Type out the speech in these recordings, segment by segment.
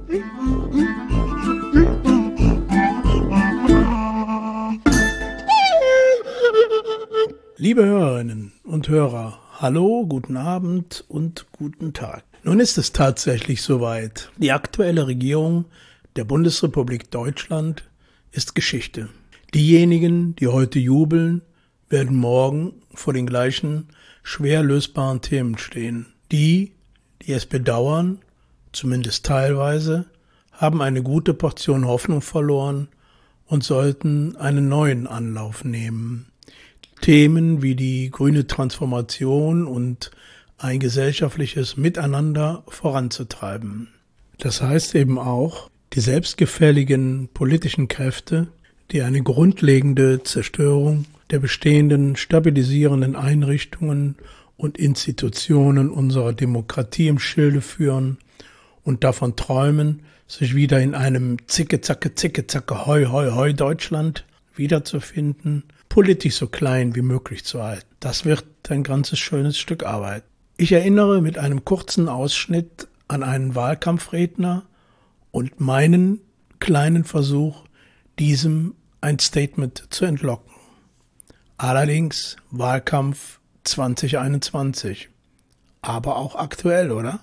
Liebe Hörerinnen und Hörer, hallo, guten Abend und guten Tag. Nun ist es tatsächlich soweit. Die aktuelle Regierung der Bundesrepublik Deutschland ist Geschichte. Diejenigen, die heute jubeln, werden morgen vor den gleichen schwer lösbaren Themen stehen. Die es bedauern, zumindest teilweise, haben eine gute Portion Hoffnung verloren und sollten einen neuen Anlauf nehmen. Themen wie die grüne Transformation und ein gesellschaftliches Miteinander voranzutreiben. Das heißt eben auch, die selbstgefälligen politischen Kräfte, die eine grundlegende Zerstörung der bestehenden stabilisierenden Einrichtungen und Institutionen unserer Demokratie im Schilde führen und davon träumen, sich wieder in einem Zicke-Zacke, Hoi, Hoi, Hoi Deutschland wiederzufinden, politisch so klein wie möglich zu halten. Das wird ein ganzes schönes Stück Arbeit. Ich erinnere mit einem kurzen Ausschnitt an einen Wahlkampfredner und meinen kleinen Versuch, diesem ein Statement zu entlocken. Allerdings Wahlkampf 2021, aber auch aktuell, oder?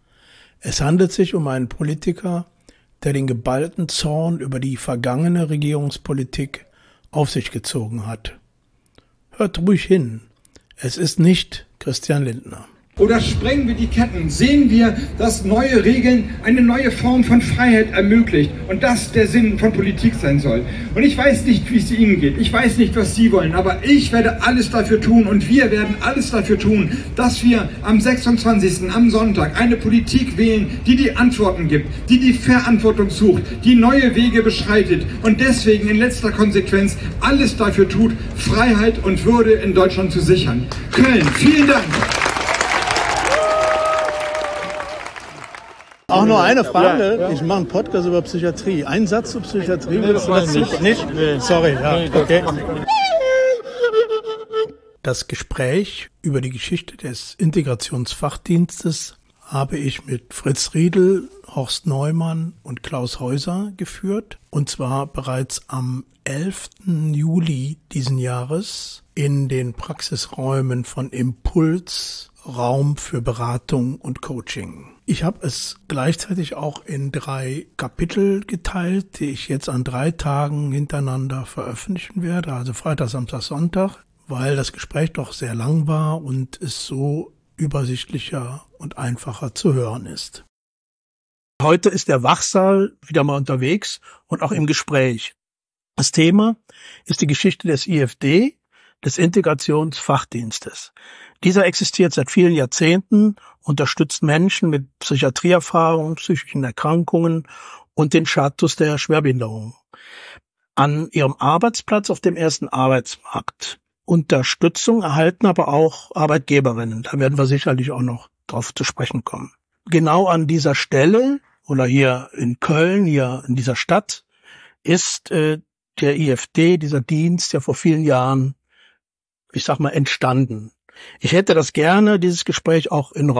Es handelt sich um einen Politiker, der den geballten Zorn über die vergangene Regierungspolitik auf sich gezogen hat. Hört ruhig hin, es ist nicht Christian Lindner. Oder sprengen wir die Ketten, sehen wir, dass neue Regeln eine neue Form von Freiheit ermöglicht und das der Sinn von Politik sein soll. Und ich weiß nicht, wie es Ihnen geht, ich weiß nicht, was Sie wollen, aber ich werde alles dafür tun und wir werden alles dafür tun, dass wir am 26., am Sonntag, eine Politik wählen, die die Antworten gibt, die die Verantwortung sucht, die neue Wege beschreitet und deswegen in letzter Konsequenz alles dafür tut, Freiheit und Würde in Deutschland zu sichern. Köln, vielen Dank. Auch nur eine Frage. Ja. Ich mache einen Podcast über Psychiatrie. Ein Satz zur Psychiatrie? Nee, das nicht. Nee. Sorry, ja. Okay. Das Gespräch über die Geschichte des Integrationsfachdienstes habe ich mit Fritz Riedel, Horst Neumann und Klaus Häuser geführt. Und zwar bereits am 11. Juli diesen Jahres in den Praxisräumen von Impuls, Raum für Beratung und Coaching. Ich habe es gleichzeitig auch in 3 Kapitel geteilt, die ich jetzt an 3 Tagen hintereinander veröffentlichen werde, also Freitag, Samstag, Sonntag, weil das Gespräch doch sehr lang war und es so übersichtlicher und einfacher zu hören ist. Heute ist der Wachsaal wieder mal unterwegs und auch im Gespräch. Das Thema ist die Geschichte des IFD, des Integrationsfachdienstes. Dieser existiert seit vielen Jahrzehnten, unterstützt Menschen mit Psychiatrieerfahrungen, psychischen Erkrankungen und den Status der Schwerbehinderung an ihrem Arbeitsplatz auf dem ersten Arbeitsmarkt. Unterstützung erhalten aber auch Arbeitgeberinnen. Da werden wir sicherlich auch noch drauf zu sprechen kommen. Genau an dieser Stelle oder hier in Köln, hier in dieser Stadt, ist der IFD, dieser Dienst, ja vor vielen Jahren, ich sag mal, entstanden. Ich hätte das gerne, dieses Gespräch, auch in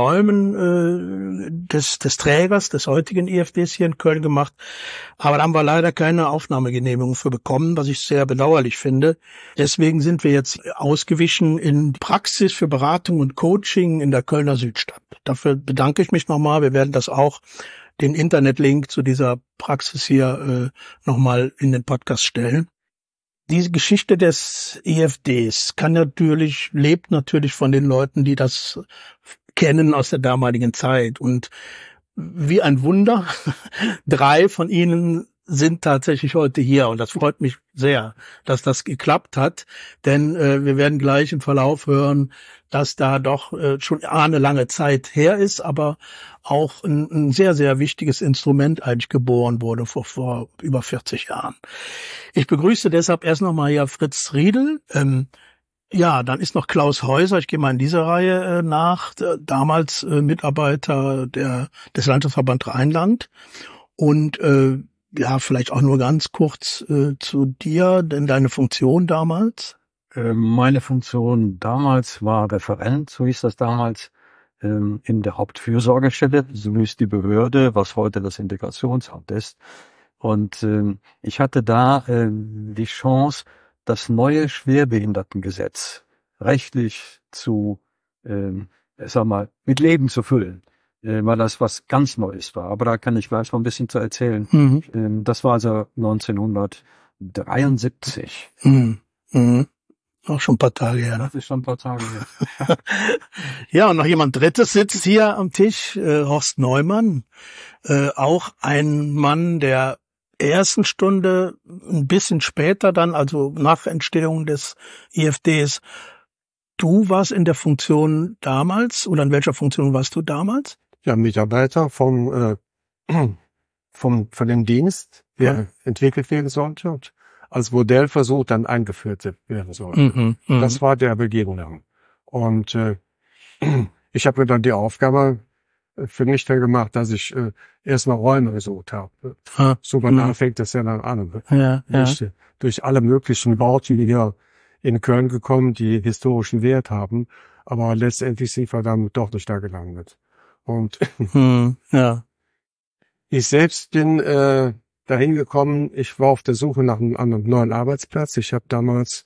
Räumen des Trägers, des heutigen IFDs hier in Köln gemacht. Aber da haben wir leider keine Aufnahmegenehmigung für bekommen, was ich sehr bedauerlich finde. Deswegen sind wir jetzt ausgewichen in die Praxis für Beratung und Coaching in der Kölner Südstadt. Dafür bedanke ich mich nochmal. Wir werden das auch, den Internetlink zu dieser Praxis hier nochmal in den Podcast stellen. Diese Geschichte des IFDs lebt natürlich von den Leuten, die das kennen aus der damaligen Zeit. Und wie ein Wunder, 3 von ihnen sind tatsächlich heute hier. Und das freut mich sehr, dass das geklappt hat. Denn wir werden gleich im Verlauf hören, dass da doch schon eine lange Zeit her ist, aber auch ein sehr, sehr wichtiges Instrument eigentlich geboren wurde vor über 40 Jahren. Ich begrüße deshalb erst nochmal hier Fritz Riedel. Ja, dann ist noch Klaus Häuser, ich gehe mal in dieser Reihe nach, damals Mitarbeiter des Landesverband Rheinland. Und ja, vielleicht auch nur ganz kurz zu dir, denn deine Funktion damals? Meine Funktion damals war Referent, so hieß das damals, in der Hauptfürsorgestelle, so ist die Behörde, was heute das Integrationsamt ist. Und ich hatte da die Chance, das neue Schwerbehindertengesetz rechtlich zu, mit Leben zu füllen, weil das was ganz Neues war. Aber da kann ich gleich noch ein bisschen zu erzählen. Mhm. Das war also 1973. Mhm. Mhm. Auch schon ein paar Tage her. Das ist schon ein paar Tage her. Ja, und noch jemand Drittes sitzt hier am Tisch, Horst Neumann, auch ein Mann der ersten Stunde, ein bisschen später dann, also nach Entstehung des IFDs. Du warst in der Funktion damals, oder in welcher Funktion warst du damals? Ja, Mitarbeiter von dem Dienst, der entwickelt werden sollte und als Modellversuch dann eingeführt werden sollte. Das war der Beginn. Und ich habe mir dann die Aufgabe für mich dann gemacht, dass ich erstmal Räume gesucht habe. So banal fängt das ja dann an. Ja. Durch alle möglichen Bauten, die hier in Köln gekommen, die historischen Wert haben. Aber letztendlich sind wir dann doch nicht da gelandet. Und ich selbst bin dahin gekommen, ich war auf der Suche nach einem neuen Arbeitsplatz. Ich habe damals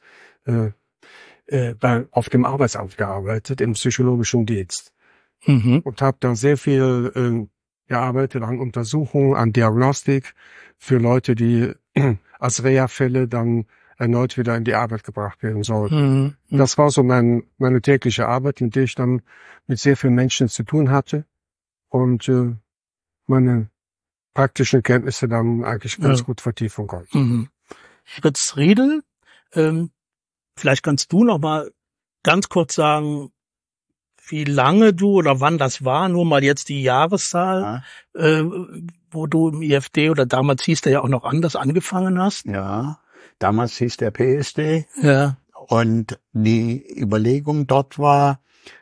auf dem Arbeitsamt gearbeitet, im psychologischen Dienst. Und habe da sehr viel gearbeitet an Untersuchungen, an Diagnostik für Leute, die als Reha-Fälle dann erneut wieder in die Arbeit gebracht werden sollten. Das war so meine tägliche Arbeit, in der ich dann mit sehr vielen Menschen zu tun hatte und meine praktischen Kenntnisse dann eigentlich ganz gut vertiefen konnte. Fritz Riedel, vielleicht kannst du noch mal ganz kurz sagen, wie lange du oder wann das war, nur mal jetzt die Jahreszahl, wo du im IFD oder damals hieß der ja auch noch anders angefangen hast. Ja, damals hieß der PSD. Ja. Und die Überlegung dort war,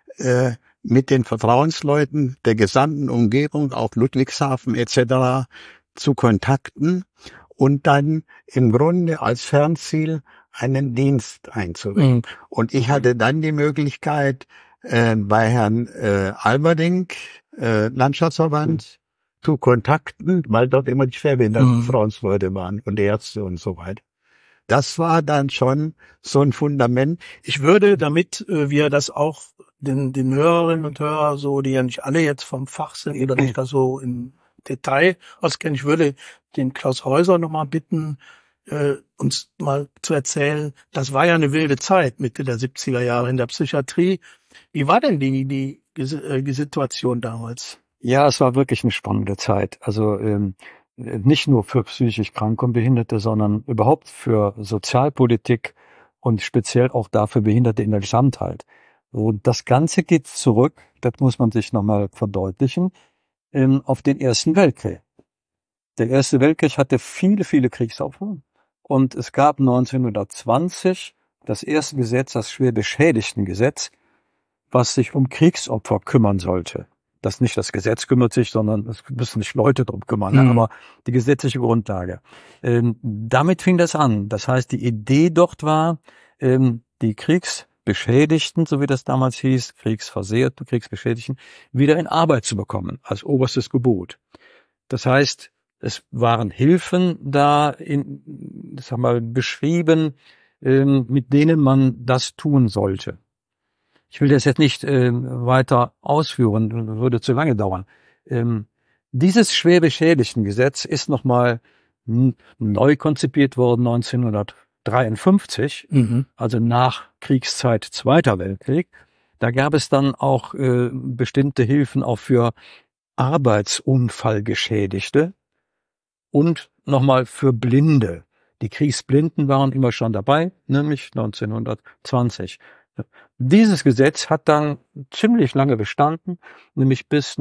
mit den Vertrauensleuten der gesamten Umgebung, auch Ludwigshafen etc., zu kontakten und dann im Grunde als Fernziel einen Dienst einzurichten. Und ich hatte dann die Möglichkeit, bei Herrn Alberding, Landschaftsverband, zu kontakten, weil dort immer die schwerbehinderten Vertrauensleute waren und Ärzte und so weiter. Das war dann schon so ein Fundament. Ich würde, damit wir das auch den Hörerinnen und Hörern, so, die ja nicht alle jetzt vom Fach sind oder nicht da so im Detail auskennen, ich würde den Klaus Heuser nochmal bitten, uns mal zu erzählen, das war ja eine wilde Zeit, Mitte der 70er Jahre in der Psychiatrie. Wie war denn die Situation damals? Ja, es war wirklich eine spannende Zeit. Also nicht nur für psychisch Kranke und Behinderte, sondern überhaupt für Sozialpolitik und speziell auch dafür Behinderte in der Gesamtheit. Und das Ganze geht zurück, das muss man sich nochmal verdeutlichen, auf den Ersten Weltkrieg. Der Erste Weltkrieg hatte viele, viele Kriegsopfer und es gab 1920 das erste Gesetz, das Schwerbeschädigtengesetz, was sich um Kriegsopfer kümmern sollte. Das nicht das Gesetz kümmert sich, sondern es müssen sich Leute drum kümmern, aber die gesetzliche Grundlage. Damit fing das an. Das heißt, die Idee dort war, die Kriegsbeschädigten, so wie das damals hieß, Kriegsversehrten, Kriegsbeschädigten, wieder in Arbeit zu bekommen, als oberstes Gebot. Das heißt, es waren Hilfen da beschrieben, mit denen man das tun sollte. Ich will das jetzt nicht weiter ausführen, würde zu lange dauern. Dieses Schwerbeschädigtengesetz ist nochmal neu konzipiert worden 1953, also nach Kriegszeit Zweiter Weltkrieg. Da gab es dann auch bestimmte Hilfen auch für Arbeitsunfallgeschädigte und nochmal für Blinde. Die Kriegsblinden waren immer schon dabei, nämlich 1920. Dieses Gesetz hat dann ziemlich lange bestanden, nämlich bis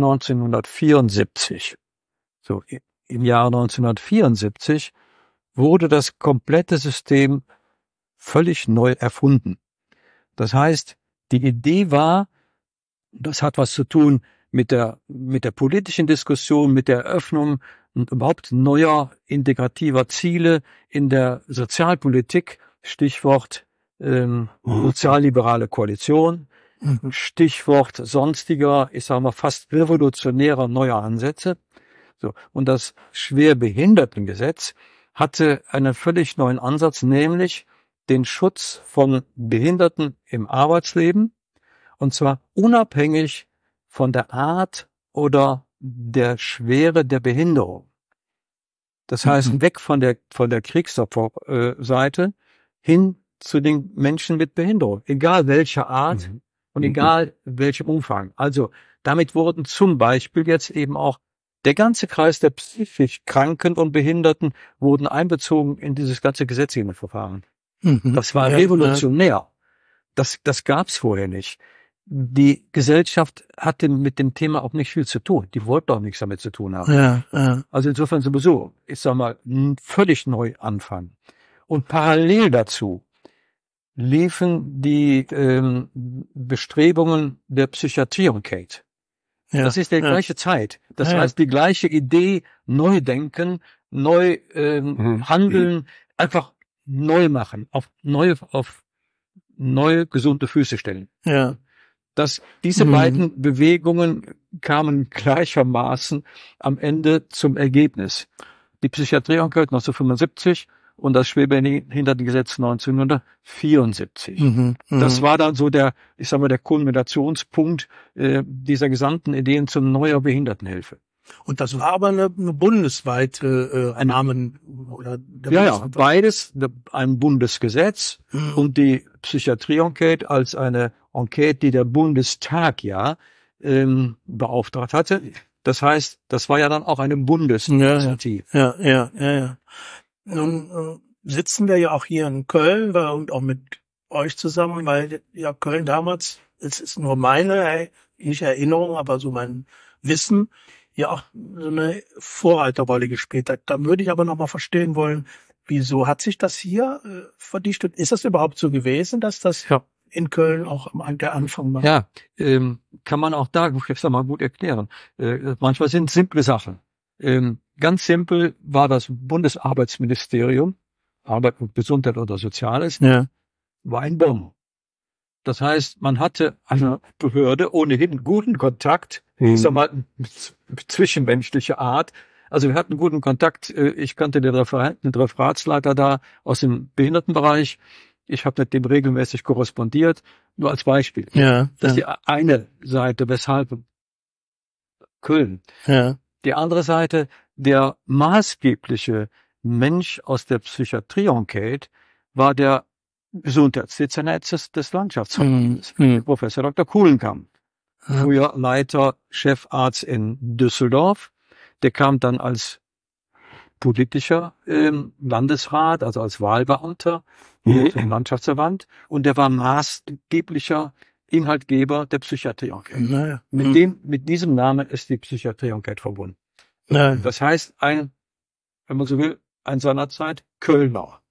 1974. So, im Jahr 1974 wurde das komplette System völlig neu erfunden. Das heißt, die Idee war, das hat was zu tun mit der politischen Diskussion, mit der Eröffnung und überhaupt neuer integrativer Ziele in der Sozialpolitik, Stichwort sozialliberale Koalition, Stichwort sonstiger, ich sage mal fast revolutionärer neuer Ansätze. So. Und das Schwerbehindertengesetz hatte einen völlig neuen Ansatz, nämlich den Schutz von Behinderten im Arbeitsleben, und zwar unabhängig von der Art oder der Schwere der Behinderung. Das heißt, weg von der Kriegsopferseite hin zu den Menschen mit Behinderung, egal welcher Art und egal welchem Umfang. Also damit wurden zum Beispiel jetzt eben auch der ganze Kreis der psychisch Kranken und Behinderten wurden einbezogen in dieses ganze Gesetzgebungsverfahren. Das war revolutionär. Das gab's vorher nicht. Die Gesellschaft hatte mit dem Thema auch nicht viel zu tun. Die wollte auch nichts damit zu tun haben. Also insofern sowieso, ich sag mal, völlig neu anfangen. Und parallel dazu liefen die Bestrebungen der Psychiatrie-Enquete. Das ist die gleiche Zeit. Das heißt, die gleiche Idee, neu denken, neu handeln, einfach neu machen, auf neue gesunde Füße stellen. Ja. Diese beiden Bewegungen kamen gleichermaßen am Ende zum Ergebnis. Die Psychiatrie-Enquete 1975 und das Schwerbehindertengesetz 1974. Das war dann so der Kulminationspunkt dieser gesamten Ideen zum neuer Behindertenhilfe. Und das war aber eine bundesweite Namen oder beides, ein Bundesgesetz und die Psychiatrie-Enquete als eine Enquete, die der Bundestag beauftragt hatte. Das heißt, das war ja dann auch eine Bundesinitiative. Ja. Nun sitzen wir ja auch hier in Köln und auch mit euch zusammen, weil ja Köln damals, es ist nur meine, nicht Erinnerung, aber so mein Wissen, ja auch so eine Vorreiterrolle gespielt hat. Da würde ich aber noch mal verstehen wollen, wieso hat sich das hier verdichtet? Ist das überhaupt so gewesen, dass das in Köln auch der Anfang war? Ja, kann man auch da, ich sag mal, gut erklären. Manchmal sind simple Sachen. Ganz simpel war das Bundesarbeitsministerium, Arbeit und Gesundheit oder Soziales, war in Bonn. Das heißt, man hatte eine Behörde ohnehin guten Kontakt, ich sag mal, zwischenmenschliche Art. Also wir hatten guten Kontakt. Ich kannte den Referatsleiter da aus dem Behindertenbereich. Ich habe mit dem regelmäßig korrespondiert. Nur als Beispiel. Das ist die eine Seite, weshalb Köln. Die andere Seite, der maßgebliche Mensch aus der Psychiatrie-Enquete war der Gesundheitsdezernent des Landschaftsverbandes, Professor Dr. Kuhlenkamp. Früher Leiter, Chefarzt in Düsseldorf. Der kam dann als politischer Landesrat, also als Wahlbeamter im Landschaftsverband. Und der war maßgeblicher Inhaltgeber der Psychiatrie-Enquete. Mit diesem Namen ist die Psychiatrie-Enquete verbunden. Das heißt, wenn man so will, ein seinerzeit Kölner.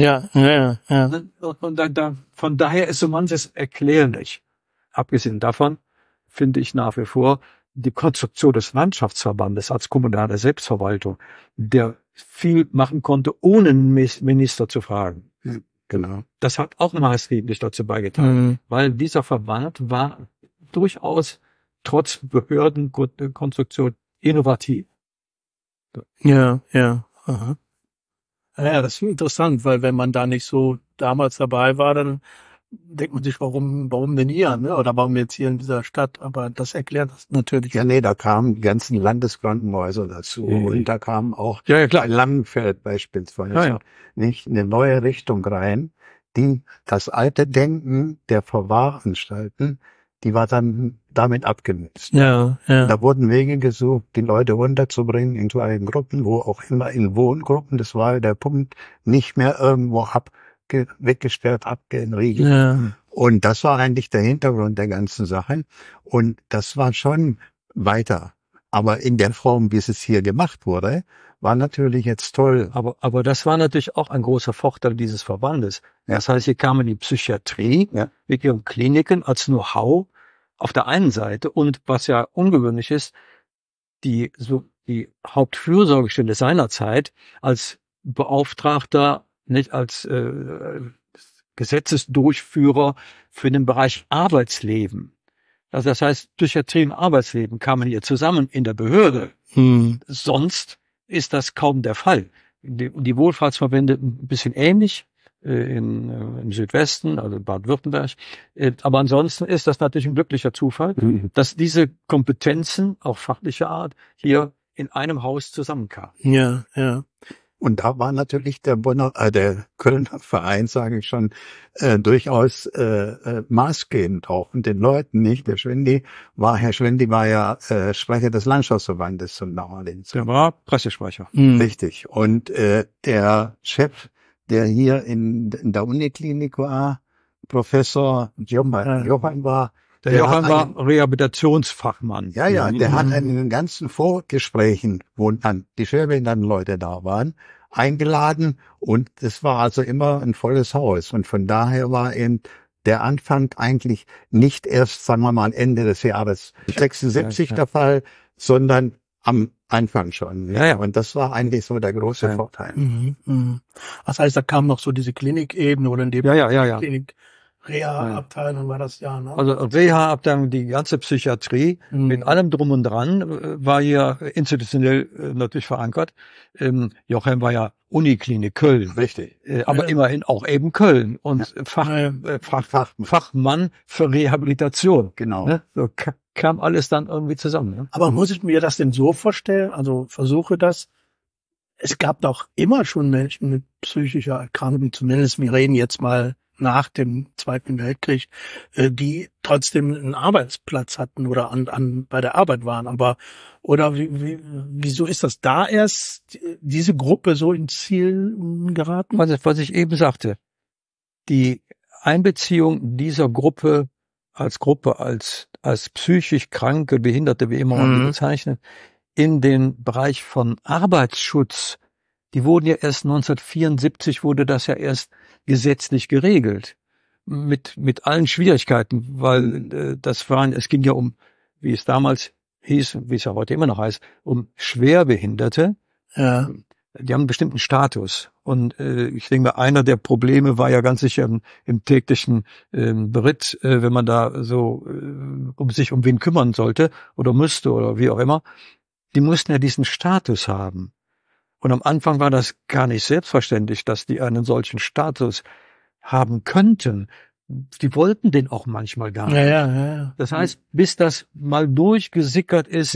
Und von daher ist so manches erklärlich. Abgesehen davon finde ich nach wie vor die Konstruktion des Landschaftsverbandes als kommunale Selbstverwaltung, der viel machen konnte, ohne einen Minister zu fragen. Genau. Das hat auch maßgeblich dazu beigetragen, weil dieser Verband war durchaus trotz Behördenkonstruktion innovativ. Aha. Ja, das ist interessant, weil wenn man da nicht so damals dabei war, dann denkt man sich, warum denn hier, ne? Oder warum jetzt hier in dieser Stadt? Aber das erklärt das natürlich. Ja, da kamen die ganzen Landeskrankenhäuser dazu und da kam auch bei Langenfeld beispielsweise nicht eine neue Richtung rein, die das alte Denken der Verwahranstalten, die war dann damit abgenutzt. Da wurden Wege gesucht, die Leute runterzubringen in kleinen Gruppen, wo auch immer in Wohngruppen, das war der Punkt, nicht mehr irgendwo weggesperrt, abgeriegelt. Und das war eigentlich der Hintergrund der ganzen Sache. Und das war schon weiter. Aber in der Form, wie es hier gemacht wurde, war natürlich jetzt toll. Aber das war natürlich auch ein großer Vorteil dieses Verbandes. Das heißt, hier kamen die Psychiatrie mit ihren Kliniken als Know-how auf der einen Seite und was ja ungewöhnlich ist, die Hauptfürsorgestelle seinerzeit als Beauftragter, nicht als Gesetzesdurchführer für den Bereich Arbeitsleben. Also das heißt, Psychiatrie und Arbeitsleben kamen hier zusammen in der Behörde. Sonst ist das kaum der Fall. Die Wohlfahrtsverbände ein bisschen ähnlich im Südwesten, also Baden-Württemberg. Aber ansonsten ist das natürlich ein glücklicher Zufall, dass diese Kompetenzen, auch fachlicher Art, hier in einem Haus zusammenkamen. Ja, ja. Und da war natürlich der Kölner Verein, sage ich schon, durchaus maßgebend auch und den Leuten nicht. Herr Schwendi war ja Sprecher des Landschaftsverbandes zum damaligen Zeitpunkt. Der war Pressesprecher. Richtig. Und der Chef, der hier in der Uniklinik war, Professor Johann war, der Johann war Rehabilitationsfachmann. Ja, der hat in den ganzen Vorgesprächen, wo dann die schwerbehinderten Leute da waren, eingeladen und es war also immer ein volles Haus und von daher war eben der Anfang eigentlich nicht erst, sagen wir mal, Ende des Jahres 76 der Fall, sondern am Anfang schon. Ja. Und das war eigentlich so der große Vorteil. Das heißt, da kam noch so diese Klinikebene oder in dem Klinik Reha-Abteilung war das ja, ne? Also Reha-Abteilung, die ganze Psychiatrie mit allem drum und dran war hier institutionell natürlich verankert. Joachim war ja Uniklinik Köln. Richtig. Aber immerhin auch eben Köln und Fachmann für Rehabilitation. Genau. Ne? So kam alles dann irgendwie zusammen. Ne? Aber muss ich mir das denn so vorstellen? Also versuche das. Es gab doch immer schon Menschen mit psychischer Erkrankung, zumindest wir reden jetzt mal nach dem Zweiten Weltkrieg, die trotzdem einen Arbeitsplatz hatten oder bei der Arbeit waren. Aber wieso ist das da erst diese Gruppe so ins Ziel geraten? Was ich eben sagte, die Einbeziehung dieser Gruppe als psychisch kranke, Behinderte, wie immer man die bezeichnet, in den Bereich von Arbeitsschutz, die wurden ja erst 1974 wurde das ja erst gesetzlich geregelt. Mit allen Schwierigkeiten, weil es ging ja um, wie es damals hieß, wie es ja heute immer noch heißt, um Schwerbehinderte. Ja. Die haben einen bestimmten Status. Und ich denke mal, einer der Probleme war ja ganz sicher im täglichen Beritt, wenn man da so sich um wen kümmern sollte oder müsste oder wie auch immer. Die mussten ja diesen Status haben. Und am Anfang war das gar nicht selbstverständlich, dass die einen solchen Status haben könnten. Die wollten den auch manchmal gar nicht. Ja. Das heißt, bis das mal durchgesickert ist,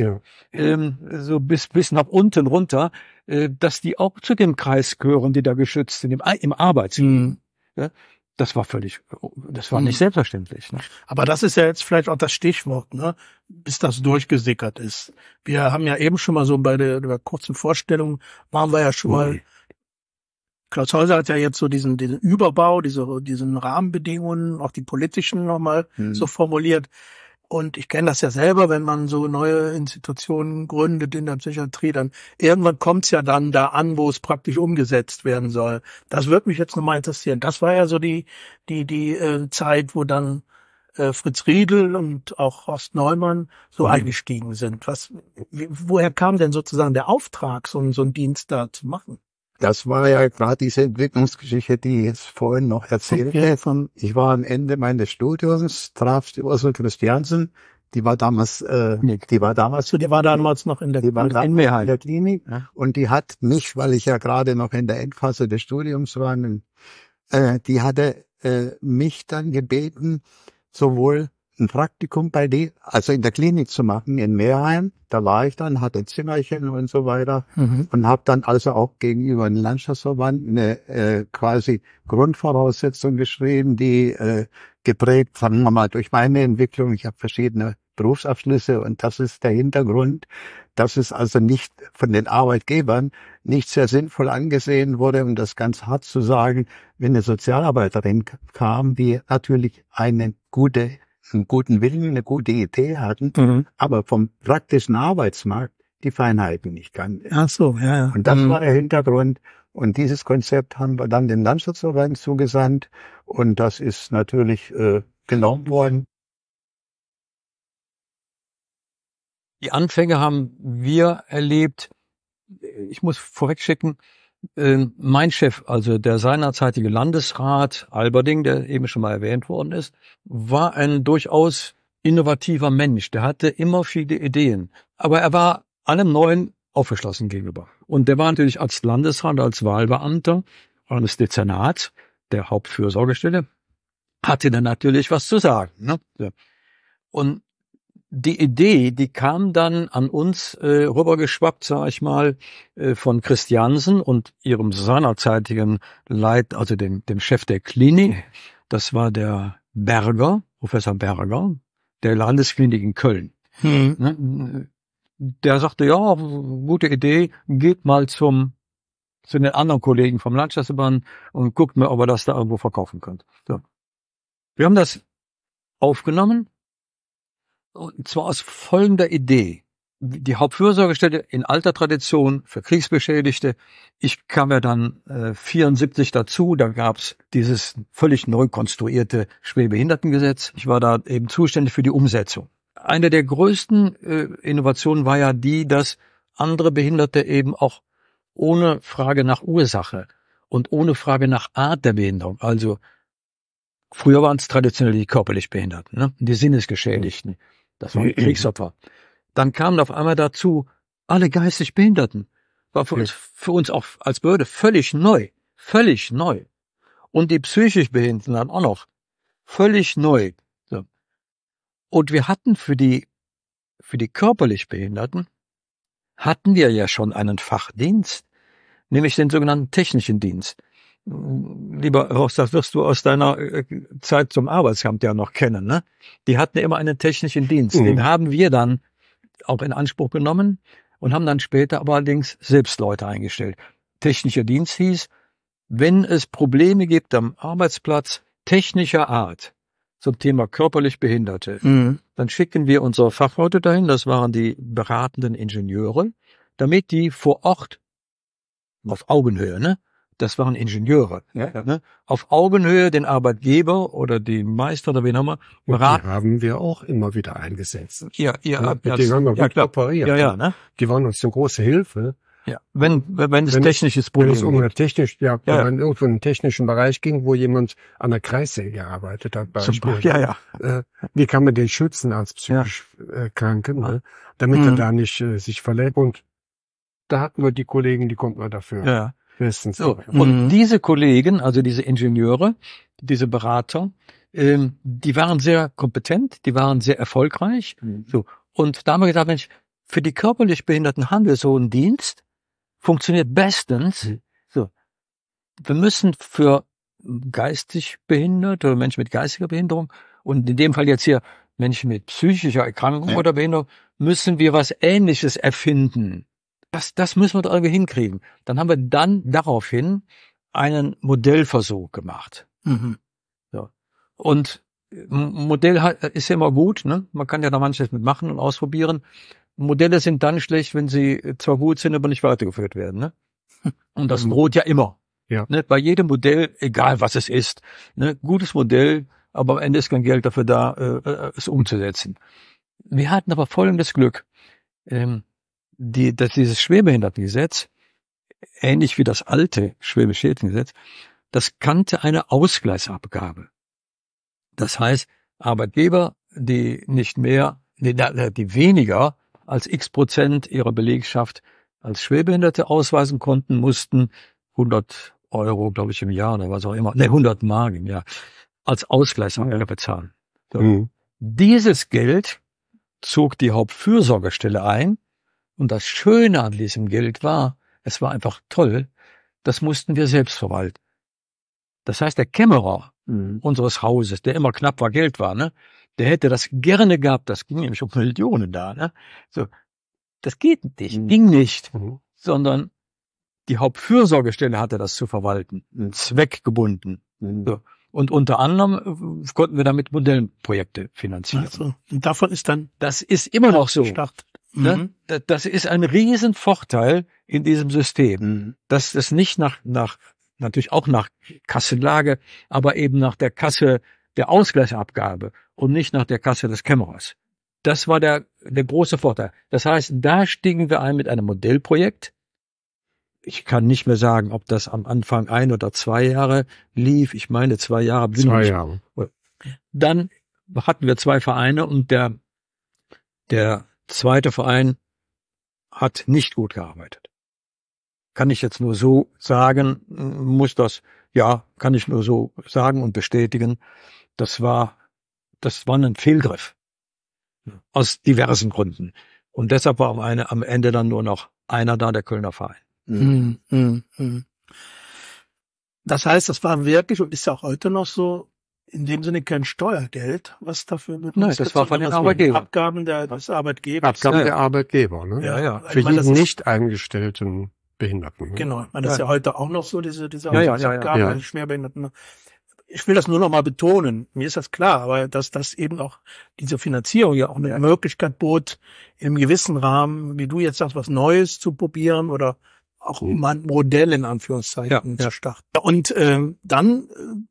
so bis nach unten runter, dass die auch zu dem Kreis gehören, die da geschützt sind, im Arbeitsleben. Ja, das war nicht selbstverständlich. Ne? Aber das ist ja jetzt vielleicht auch das Stichwort, ne? Bis das durchgesickert ist. Wir haben ja eben schon mal so bei der kurzen Vorstellung, waren wir ja schon mal, Klaus Heuser hat ja jetzt so diesen Überbau, diesen Rahmenbedingungen, auch die politischen nochmal so formuliert. Und ich kenne das ja selber, wenn man so neue Institutionen gründet in der Psychiatrie, dann irgendwann kommt's ja dann da an, wo es praktisch umgesetzt werden soll. Das würde mich jetzt nochmal interessieren. Das war ja so die Zeit, wo dann Fritz Riedel und auch Horst Neumann so eingestiegen sind. Woher kam denn sozusagen der Auftrag, so einen Dienst da zu machen? Das war ja gerade diese Entwicklungsgeschichte, die ich jetzt vorhin noch erzählte. Okay. Ich war am Ende meines Studiums, traf die Ursula Christiansen, die war damals noch in der Klinik. Ja. Und die hat mich, weil ich ja gerade noch in der Endphase des Studiums war, die hatte mich dann gebeten, sowohl ein Praktikum also in der Klinik zu machen in Meerheim. Da war ich dann, hatte Zimmerchen und so weiter und habe dann also auch gegenüber dem Landschaftsverband eine quasi Grundvoraussetzung geschrieben, die geprägt, sagen wir mal, durch meine Entwicklung. Ich habe verschiedene Berufsabschlüsse und das ist der Hintergrund, dass es also nicht von den Arbeitgebern nicht sehr sinnvoll angesehen wurde, um das ganz hart zu sagen, wenn eine Sozialarbeiterin kam, die natürlich einen guten Willen, eine gute Idee hatten, aber vom praktischen Arbeitsmarkt die Feinheiten nicht kannten. Ach so, ja. Und das war der Hintergrund. Und dieses Konzept haben wir dann dem Landschutzverband zugesandt. Und das ist natürlich genommen worden. Die Anfänge haben wir erlebt. Ich muss vorwegschicken, Mein Chef, also der seinerzeitige Landesrat Alberding, der eben schon mal erwähnt worden ist, war ein durchaus innovativer Mensch. Der hatte immer viele Ideen, aber er war allem Neuen aufgeschlossen gegenüber. Und der war natürlich als Landesrat, als Wahlbeamter eines Dezernats der Hauptfürsorgestelle, hatte dann natürlich was zu sagen. Ne? Und die Idee, die kam dann an uns rübergeschwappt, sag ich mal, von Christiansen und ihrem seinerzeitigen also dem Chef der Klinik. Das war der Berger, Professor Berger, der Landesklinik in Köln. Der sagte, ja, gute Idee, geht mal zu den anderen Kollegen vom Landschaftsverband und guckt mal, ob ihr das da irgendwo verkaufen könnt. So. Wir haben das aufgenommen. Und zwar aus folgender Idee. Die Hauptfürsorgestelle in alter Tradition für Kriegsbeschädigte. Ich kam ja dann 74 dazu, da gab's dieses völlig neu konstruierte Schwerbehindertengesetz. Ich war da eben zuständig für die Umsetzung. Eine der größten Innovationen war ja die, dass andere Behinderte eben auch ohne Frage nach Ursache und ohne Frage nach Art der Behinderung, also früher waren es traditionell die körperlich Behinderten, ne? Die Sinnesgeschädigten. Das waren Kriegsopfer. Dann kamen auf einmal dazu alle geistig Behinderten. War für uns auch als Behörde völlig neu. Völlig neu. Und die psychisch Behinderten dann auch noch. Völlig neu. So. Und wir hatten für die körperlich Behinderten hatten wir ja schon einen Fachdienst, nämlich den sogenannten technischen Dienst. Lieber Horst, das wirst du aus deiner Zeit zum Arbeitsamt ja noch kennen, ne? Die hatten immer einen technischen Dienst. Den haben wir dann auch in Anspruch genommen und haben dann später aber allerdings selbst Leute eingestellt. Technischer Dienst hieß, wenn es Probleme gibt am Arbeitsplatz technischer Art zum Thema körperlich Behinderte, dann schicken wir unsere Fachleute dahin, das waren die beratenden Ingenieure, damit die vor Ort auf Augenhöhe, ne? Das waren Ingenieure. Ja. Ne? Auf Augenhöhe den Arbeitgeber oder die Meister oder wen auch immer beraten. Die haben wir auch immer wieder eingesetzt. Ja, mit denen haben wir kooperiert. Ja, ne? Die waren uns eine große Hilfe. Ja, wenn es technisches Problem wenn es um eine wenn irgendwo in einen technischen Bereich ging, wo jemand an der Kreissäge gearbeitet hat, beispielsweise. Wie kann man den schützen als psychisch Kranken, ne? Damit er da nicht sich verletzt. Und da hatten wir die Kollegen, die konnten wir dafür. Ja. So. Und diese Kollegen, also diese Ingenieure, diese Berater, die waren sehr kompetent, die waren sehr erfolgreich. So. Und da haben wir gedacht, Mensch, für die körperlich Behinderten haben wir so einen Dienst, funktioniert bestens. So. Wir müssen für geistig Behinderte oder Menschen mit geistiger Behinderung und in dem Fall jetzt hier Menschen mit psychischer Erkrankung oder Behinderung, müssen wir was Ähnliches erfinden. Das müssen wir doch irgendwie hinkriegen. Dann haben wir dann daraufhin einen Modellversuch gemacht. So. Und Modell ist ja immer gut, ne? Man kann ja da manches mitmachen und ausprobieren. Modelle sind dann schlecht, wenn sie zwar gut sind, aber nicht weitergeführt werden, ne? Und das droht ja immer. Ja. Ne? Bei jedem Modell, egal was es ist, ne? Gutes Modell, aber am Ende ist kein Geld dafür da, es umzusetzen. Wir hatten aber folgendes Glück. Dass dieses Schwerbehindertengesetz, ähnlich wie das alte Schwerbehindertengesetz, das kannte eine Ausgleichsabgabe. Das heißt, Arbeitgeber, die weniger als x% ihrer Belegschaft als Schwerbehinderte ausweisen konnten, mussten 100 €, glaube ich, im Jahr oder was auch immer, 100 Mark im Jahr, als Ausgleichsabgabe bezahlen. So. Dieses Geld zog die Hauptfürsorgestelle ein. Und das Schöne an diesem Geld war, es war einfach toll, das mussten wir selbst verwalten. Das heißt, der Kämmerer unseres Hauses, der immer knapp war, Geld war, ne, der hätte das gerne gehabt, das ging nämlich um Millionen da, ne. So, das geht nicht, ging nicht, sondern die Hauptfürsorgestelle hatte das zu verwalten, zweckgebunden. So. Und unter anderem konnten wir damit Modellprojekte finanzieren. Also, und davon ist dann das ist immer noch so. Ne? Das ist ein Riesenvorteil in diesem System, dass es nicht natürlich auch nach Kassenlage, aber eben nach der Kasse der Ausgleichsabgabe und nicht nach der Kasse des Kämmerers. Das war der große Vorteil. Das heißt, da stiegen wir ein mit einem Modellprojekt, Ich kann nicht mehr sagen, ob das am Anfang 1 oder 2 Jahre lief. Ich meine 2 Jahre. 2 Jahre. Dann hatten wir 2 Vereine und der zweite Verein hat nicht gut gearbeitet. Kann ich jetzt nur so sagen, kann ich nur so sagen und bestätigen. Das war ein Fehlgriff. Aus diversen Gründen. Und deshalb war am Ende dann nur noch einer da, der Kölner Verein. Das heißt, das war wirklich und ist ja auch heute noch so, in dem Sinne kein Steuergeld, was dafür benutzt wird. Nein, das war von den Arbeitgebern. Abgaben des Arbeitgebers. Abgaben der Arbeitgeber, ne? Ja. Für jeden nicht eingestellten Behinderten. Ne? Genau, ich meine, das ist ja heute auch noch so, diese Abgaben an Schwerbehinderten. Ich will das nur noch mal betonen. Mir ist das klar, aber dass das eben auch diese Finanzierung ja auch eine Möglichkeit bot, im gewissen Rahmen, wie du jetzt sagst, was Neues zu probieren oder auch mal ein Modell in Anführungszeichen zu starten. Und dann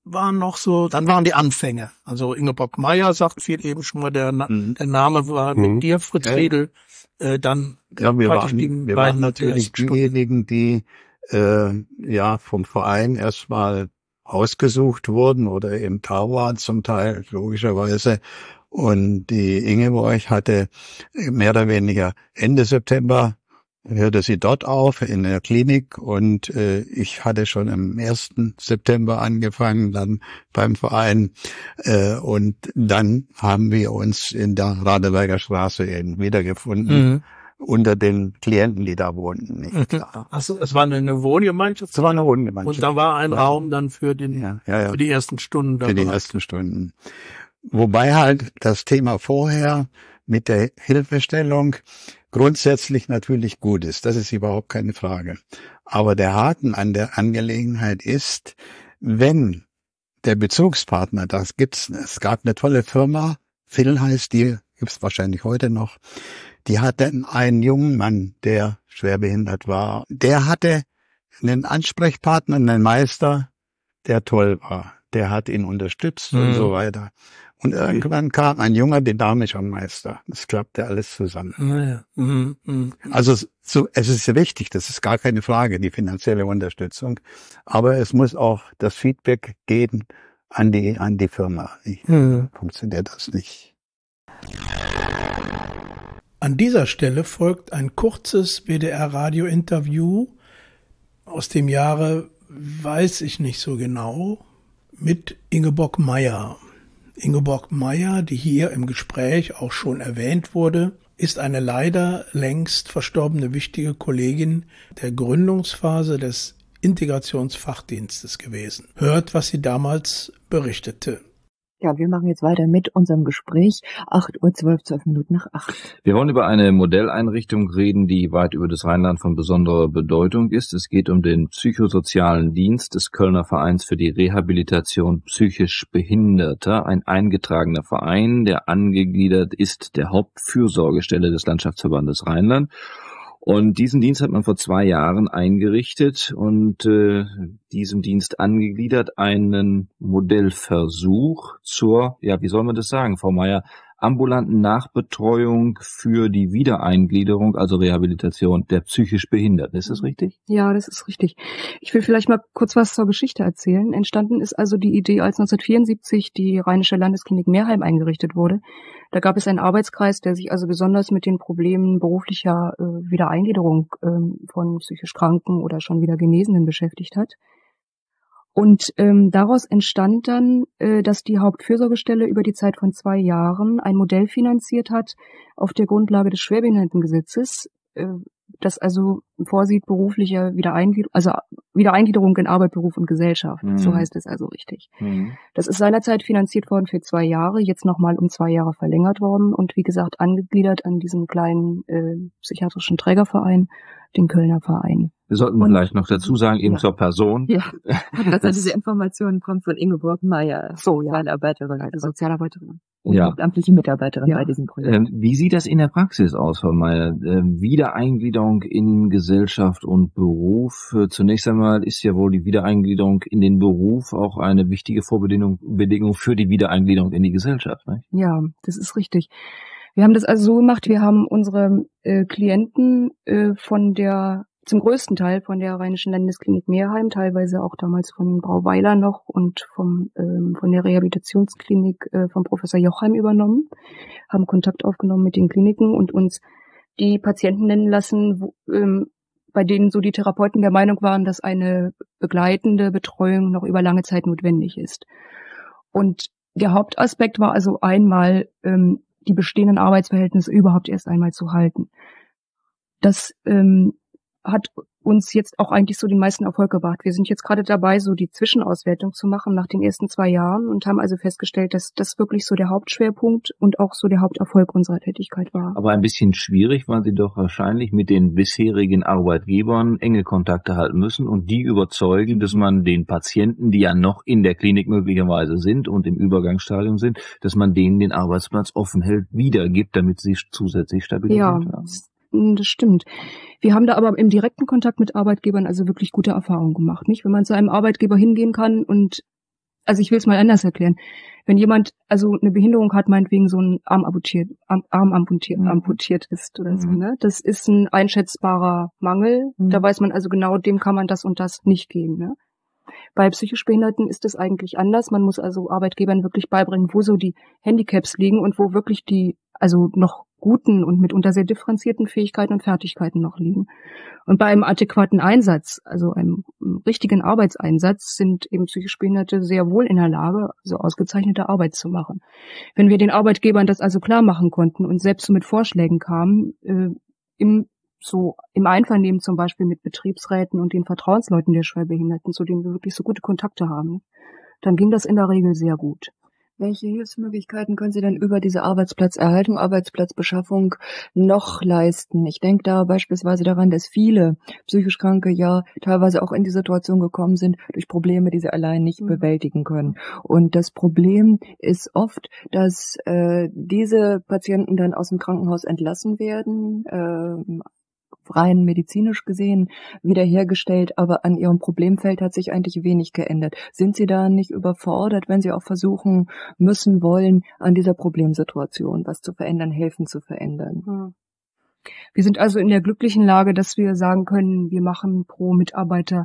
waren die Anfänge. Also Ingeborg Meyer sagt viel eben schon mal, der Name war mit dir, Fritz Riedel. Wir waren natürlich diejenigen, die vom Verein erstmal ausgesucht wurden oder im Tau waren zum Teil, logischerweise. Und die Ingeborg hatte mehr oder weniger Ende September hörte sie dort auf in der Klinik und ich hatte schon am 1. September angefangen, dann beim Verein und dann haben wir uns in der Radeberger Straße eben wiedergefunden. Unter den Klienten, die da wohnten. Nicht klar. Achso, es war eine Wohngemeinschaft? Es war eine Wohngemeinschaft. Und da war ein Raum dann für die ersten Stunden. Für die ersten Stunden. Wobei halt das Thema vorher mit der Hilfestellung grundsätzlich natürlich gut ist. Das ist überhaupt keine Frage. Aber der Haken an der Angelegenheit ist, wenn der Bezugspartner, es gab eine tolle Firma, Phil heißt die, gibt's wahrscheinlich heute noch, die hatte einen jungen Mann, der schwerbehindert war. Der hatte einen Ansprechpartner, einen Meister, der toll war. Der hat ihn unterstützt und so weiter. Und irgendwann kam ein junger, dynamischer Meister. Das klappte alles zusammen. Also es ist wichtig, das ist gar keine Frage, die finanzielle Unterstützung. Aber es muss auch das Feedback geben an die Firma. Funktioniert das nicht. An dieser Stelle folgt ein kurzes WDR-Radio-Interview aus dem Jahre, weiß ich nicht so genau, mit Ingeborg Meyer. Ingeborg Meyer, die hier im Gespräch auch schon erwähnt wurde, ist eine leider längst verstorbene wichtige Kollegin der Gründungsphase des Integrationsfachdienstes gewesen. Hört, was sie damals berichtete. Ja, wir machen jetzt weiter mit unserem Gespräch. 8:12 nach 8. Wir wollen über eine Modelleinrichtung reden, die weit über das Rheinland von besonderer Bedeutung ist. Es geht um den psychosozialen Dienst des Kölner Vereins für die Rehabilitation psychisch Behinderter, ein eingetragener Verein, der angegliedert ist der Hauptfürsorgestelle des Landschaftsverbandes Rheinland. Und diesen Dienst hat man vor 2 Jahren eingerichtet und diesem Dienst angegliedert einen Modellversuch zur, wie soll man das sagen, Frau Meyer, ambulanten Nachbetreuung für die Wiedereingliederung, also Rehabilitation der psychisch Behinderten. Ist das richtig? Ja, das ist richtig. Ich will vielleicht mal kurz was zur Geschichte erzählen. Entstanden ist also die Idee, als 1974 die Rheinische Landesklinik Merheim eingerichtet wurde. Da gab es einen Arbeitskreis, der sich also besonders mit den Problemen beruflicher Wiedereingliederung von psychisch Kranken oder schon wieder Genesenen beschäftigt hat. Und daraus entstand dann, dass die Hauptfürsorgestelle über die Zeit von 2 Jahren ein Modell finanziert hat auf der Grundlage des Schwerbehindertengesetzes, das also vorsieht berufliche Wiedereingliederung in Arbeit, Beruf und Gesellschaft. So heißt es also richtig. Das ist seinerzeit finanziert worden für 2 Jahre, jetzt nochmal um 2 Jahre verlängert worden und wie gesagt angegliedert an diesen kleinen psychiatrischen Trägerverein, den Kölner Verein. Wir sollten vielleicht noch dazu sagen, eben zur Person. Ja, dass diese Informationen kommen von Ingeborg Meyer, Sozialarbeiterin und hauptamtliche Mitarbeiterin bei diesem Projekt. Wie sieht das in der Praxis aus, Frau Meyer? Wiedereingliederung in Gesellschaft und Beruf. Zunächst einmal ist ja wohl die Wiedereingliederung in den Beruf auch eine wichtige Bedingung für die Wiedereingliederung in die Gesellschaft, nicht? Ja, das ist richtig. Wir haben das also so gemacht, wir haben unsere Klienten von der zum größten Teil von der Rheinischen Landesklinik Merheim, teilweise auch damals von Brauweiler noch und von der Rehabilitationsklinik von Professor Jochheim übernommen, haben Kontakt aufgenommen mit den Kliniken und uns die Patienten nennen lassen, bei denen so die Therapeuten der Meinung waren, dass eine begleitende Betreuung noch über lange Zeit notwendig ist. Und der Hauptaspekt war also einmal, die bestehenden Arbeitsverhältnisse überhaupt erst einmal zu halten. Das hat uns jetzt auch eigentlich so den meisten Erfolg gebracht. Wir sind jetzt gerade dabei, so die Zwischenauswertung zu machen nach den ersten 2 Jahren und haben also festgestellt, dass das wirklich so der Hauptschwerpunkt und auch so der Haupterfolg unserer Tätigkeit war. Aber ein bisschen schwierig, weil Sie doch wahrscheinlich mit den bisherigen Arbeitgebern enge Kontakte halten müssen und die überzeugen, dass man den Patienten, die ja noch in der Klinik möglicherweise sind und im Übergangsstadium sind, dass man denen den Arbeitsplatz offen hält, wiedergibt, damit sie zusätzlich stabilisiert haben. Das stimmt. Wir haben da aber im direkten Kontakt mit Arbeitgebern also wirklich gute Erfahrungen gemacht, nicht? Wenn man zu einem Arbeitgeber hingehen kann und, also ich will es mal anders erklären, wenn jemand also eine Behinderung hat, meinetwegen so ein Arm amputiert ist oder so, ne? Das ist ein einschätzbarer Mangel. Da weiß man also genau, dem kann man das und das nicht geben, ne? Bei psychisch Behinderten ist es eigentlich anders. Man muss also Arbeitgebern wirklich beibringen, wo so die Handicaps liegen und wo wirklich die also noch guten und mitunter sehr differenzierten Fähigkeiten und Fertigkeiten noch liegen. Und bei einem adäquaten Einsatz, also einem richtigen Arbeitseinsatz, sind eben psychisch Behinderte sehr wohl in der Lage, so ausgezeichnete Arbeit zu machen. Wenn wir den Arbeitgebern das also klar machen konnten und selbst so mit Vorschlägen kamen, im Einvernehmen zum Beispiel mit Betriebsräten und den Vertrauensleuten der Schwerbehinderten, zu denen wir wirklich so gute Kontakte haben, dann ging das in der Regel sehr gut. Welche Hilfsmöglichkeiten können Sie denn über diese Arbeitsplatzerhaltung, Arbeitsplatzbeschaffung noch leisten? Ich denke da beispielsweise daran, dass viele psychisch Kranke ja teilweise auch in die Situation gekommen sind durch Probleme, die sie allein nicht bewältigen können. Und das Problem ist oft, dass diese Patienten dann aus dem Krankenhaus entlassen werden, rein medizinisch gesehen wiederhergestellt, aber an ihrem Problemfeld hat sich eigentlich wenig geändert. Sind Sie da nicht überfordert, wenn Sie auch versuchen müssen, wollen, an dieser Problemsituation was zu verändern, helfen zu verändern? Wir sind also in der glücklichen Lage, dass wir sagen können, wir machen pro Mitarbeiter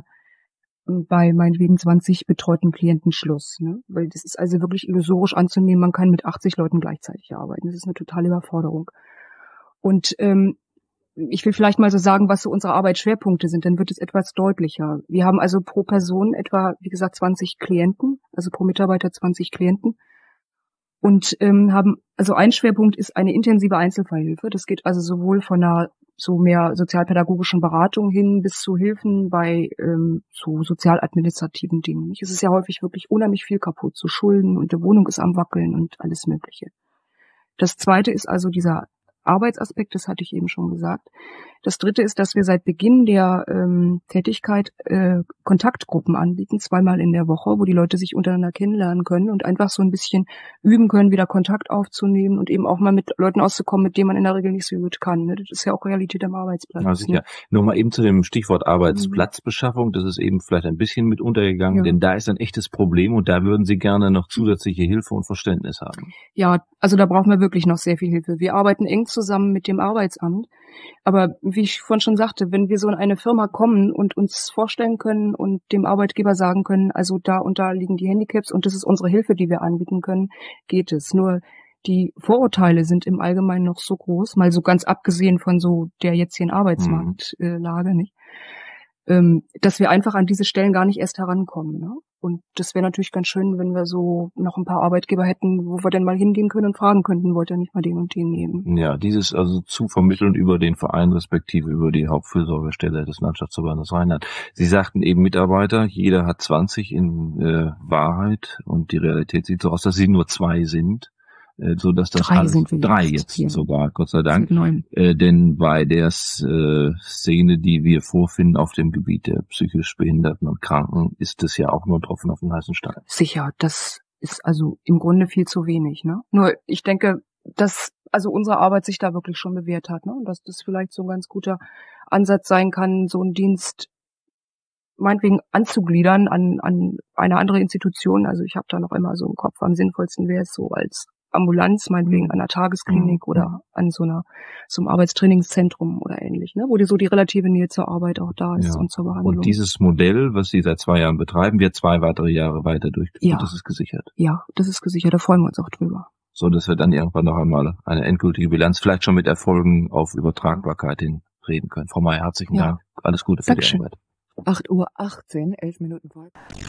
bei meinetwegen 20 betreuten Klienten Schluss, ne? Weil das ist also wirklich illusorisch anzunehmen, man kann mit 80 Leuten gleichzeitig arbeiten. Das ist eine totale Überforderung. Und ich will vielleicht mal so sagen, was so unsere Arbeitsschwerpunkte sind, dann wird es etwas deutlicher. Wir haben also pro Person etwa, wie gesagt, 20 Klienten, also pro Mitarbeiter 20 Klienten. Und haben, also ein Schwerpunkt ist eine intensive Einzelfallhilfe. Das geht also sowohl von einer so mehr sozialpädagogischen Beratung hin bis zu Hilfen bei so sozialadministrativen Dingen. Es ist ja häufig wirklich unheimlich viel kaputt, so Schulden und die Wohnung ist am Wackeln und alles Mögliche. Das zweite ist also dieser Arbeitsaspekt, das hatte ich eben schon gesagt. Das dritte ist, dass wir seit Beginn der Tätigkeit Kontaktgruppen anbieten, 2-mal in der Woche, wo die Leute sich untereinander kennenlernen können und einfach so ein bisschen üben können, wieder Kontakt aufzunehmen und eben auch mal mit Leuten auszukommen, mit denen man in der Regel nicht so gut kann. Ne? Das ist ja auch Realität am Arbeitsplatz. Ja, sicher. Nur mal eben zu dem Stichwort Arbeitsplatzbeschaffung. Das ist eben vielleicht ein bisschen mit untergegangen, denn da ist ein echtes Problem und da würden Sie gerne noch zusätzliche Hilfe und Verständnis haben. Ja, also da brauchen wir wirklich noch sehr viel Hilfe. Wir arbeiten eng zusammen mit dem Arbeitsamt. Aber wie ich vorhin schon sagte, wenn wir so in eine Firma kommen und uns vorstellen können und dem Arbeitgeber sagen können, also da und da liegen die Handicaps und das ist unsere Hilfe, die wir anbieten können, geht es. Nur die Vorurteile sind im Allgemeinen noch so groß, mal so ganz abgesehen von so der jetzigen Arbeitsmarktlage, nicht? Dass wir einfach an diese Stellen gar nicht erst herankommen. Ne? Und das wäre natürlich ganz schön, wenn wir so noch ein paar Arbeitgeber hätten, wo wir dann mal hingehen können und fragen könnten, wollt ihr nicht mal den und den nehmen? Ja, dieses also zu vermitteln über den Verein respektive über die Hauptfürsorgestelle des Landschaftsverbandes Rheinland. Sie sagten eben Mitarbeiter, jeder hat 20 in Wahrheit und die Realität sieht so aus, dass sie nur 2 sind. So dass das 3 alles, sind wir 3 jetzt hier. sogar, Gott sei Dank. Denn bei der Szene, die wir vorfinden auf dem Gebiet der psychisch Behinderten und Kranken, ist es ja auch nur ein Tropfen auf den heißen Stein. Sicher, das ist also im Grunde viel zu wenig. Ne? Nur ich denke, dass also unsere Arbeit sich da wirklich schon bewährt hat, ne? Und dass das vielleicht so ein ganz guter Ansatz sein kann, so einen Dienst meinetwegen anzugliedern an eine andere Institution. Also ich habe da noch immer so im Kopf, am sinnvollsten wäre es so als Ambulanz, meinetwegen an einer Tagesklinik oder an so einem Arbeitstrainingszentrum oder ähnlich, ne? Wo so die relative Nähe zur Arbeit auch da ist und zur Behandlung. Und dieses Modell, was Sie seit 2 Jahren betreiben, wird 2 weitere Jahre weiter durchgeführt. Ja. Das ist gesichert. Ja, das ist gesichert. Da freuen wir uns auch drüber. So, dass wir dann irgendwann noch einmal eine endgültige Bilanz, vielleicht schon mit Erfolgen auf Übertragbarkeit hin reden können. Frau Meyer, herzlichen Dank. Alles Gute für Dankeschön. die Arbeit. 8:18 Uhr, 11 Minuten vor.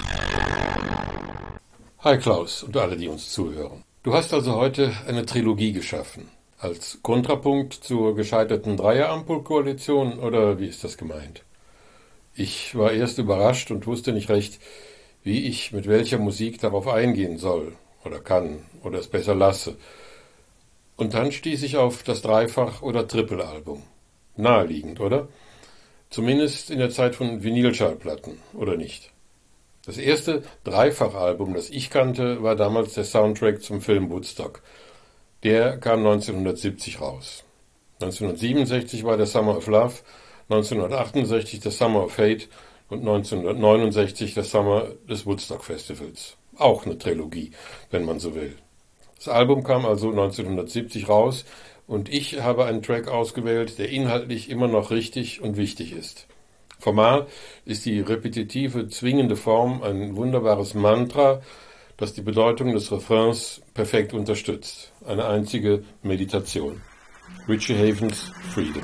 Hi Klaus und alle, die uns zuhören. Du hast also heute eine Trilogie geschaffen. Als Kontrapunkt zur gescheiterten Dreier-Ampel-Koalition, oder wie ist das gemeint? Ich war erst überrascht und wusste nicht recht, wie ich mit welcher Musik darauf eingehen soll oder kann oder es besser lasse. Und dann stieß ich auf das Dreifach- oder Triple-Album. Naheliegend, oder? Zumindest in der Zeit von Vinylschallplatten, oder nicht? Das erste Dreifachalbum, das ich kannte, war damals der Soundtrack zum Film Woodstock. Der kam 1970 raus. 1967 war der Summer of Love, 1968 der Summer of Hate und 1969 der Summer des Woodstock Festivals. Auch eine Trilogie, wenn man so will. Das Album kam also 1970 raus und ich habe einen Track ausgewählt, der inhaltlich immer noch richtig und wichtig ist. Formal ist die repetitive, zwingende Form ein wunderbares Mantra, das die Bedeutung des Refrains perfekt unterstützt. Eine einzige Meditation. Richie Havens Freedom.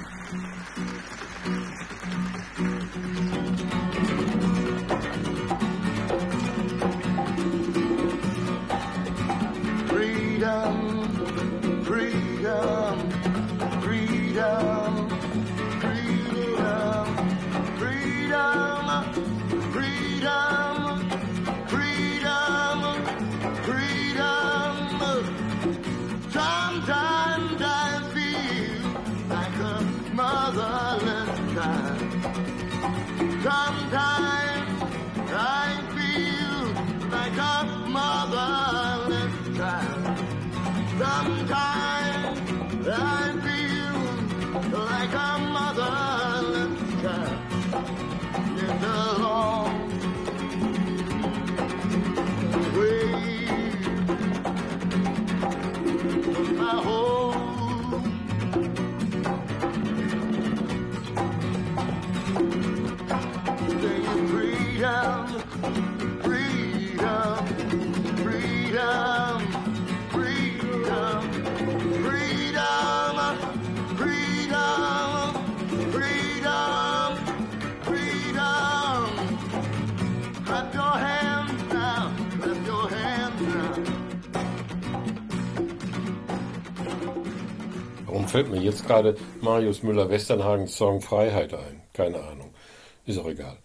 Warum fällt mir jetzt gerade Marius Müller-Westernhagens Song Freiheit ein? Keine Ahnung. Ist auch egal.